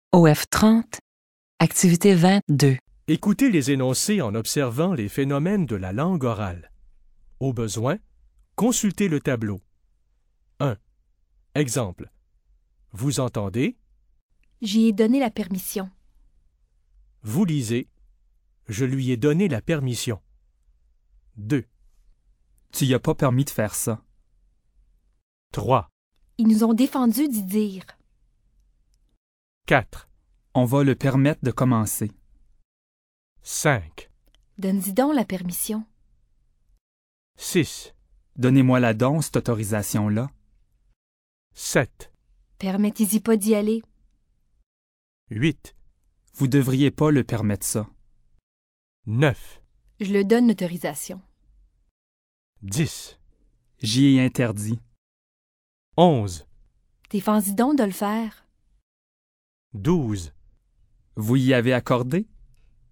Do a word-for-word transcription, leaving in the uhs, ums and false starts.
O F trente, activité vingt-deux. Écoutez les énoncés en observant les phénomènes de la langue orale. Au besoin, consultez le tableau. un. Exemple. Vous entendez? J'y ai donné la permission. Vous lisez. Je lui ai donné la permission. deux. Tu y as pas permis de faire ça. trois. Ils nous ont défendu d'y dire. quatre. On va le permettre de commencer. cinq. Donne-y donc la permission. six. Donnez-moi la don, cette autorisation-là. sept. Permettez-y pas d'y aller. huit. Vous devriez pas le permettre ça. neuf. Je le donne l'autorisation. dix. J'y ai interdit. onze. Défends-y donc de le faire. douze. Vous y avez accordé?